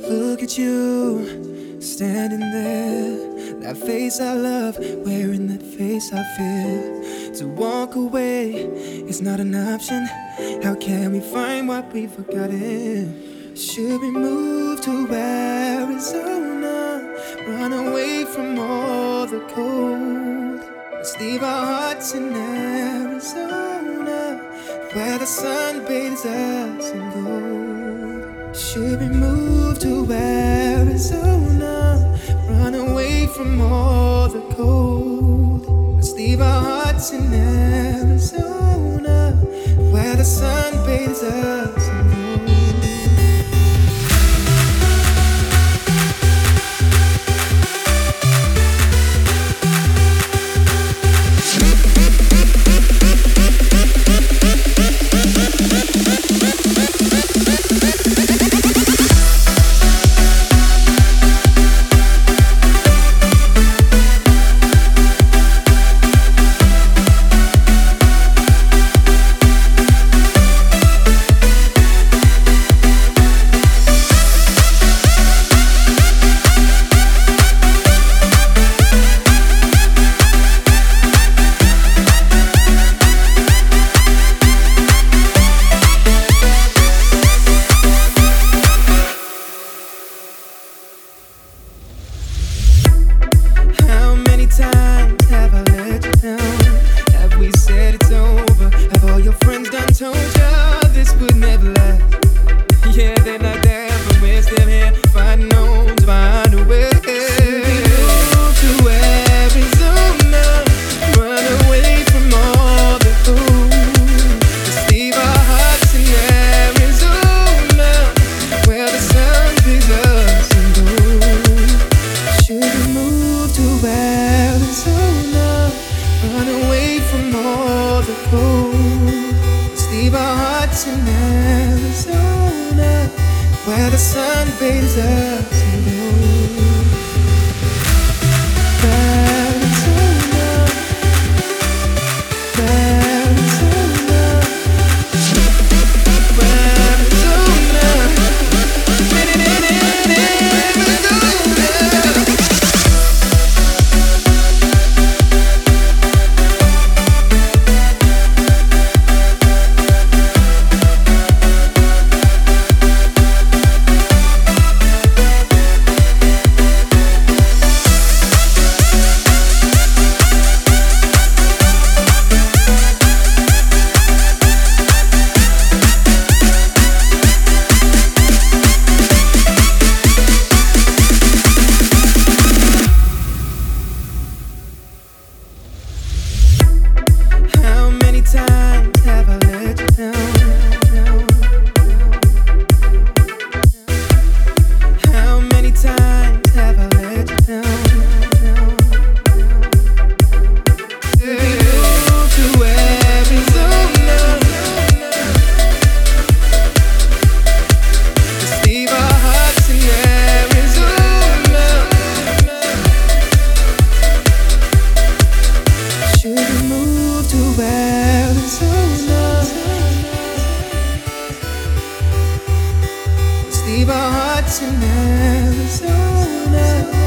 Look at you, standing there. That face I love, wearing that face I fear. To walk away is not an option. How can we find what we've forgotten? Should we move to Arizona? Run away from all the cold. Let's leave our hearts in Arizona, where the sun bathes us in gold. Should we move to Arizona? Run away from all the cold. Let's leave our hearts in Arizona, where the sun bathes us in gold. Times have I let you down? Have we said it's over? Have all your friends done told ya this would never last? Yeah, they're not there, but we're still here, fighting on to find a way. To Arizona, run away from all the food. Let's leave our hearts in Arizona, where the sun bathes us in gold. Should we move to Arizona, run away from all the cold? Let's leave our hearts in Arizona, where the sun bathes us in gold. Arizona, Arizona, Arizona, times have I let you down? How many times have I let you down? To Arizona, let's leave our hearts in Arizona. Should we move to Arizona? Let's leave our hearts in Arizona.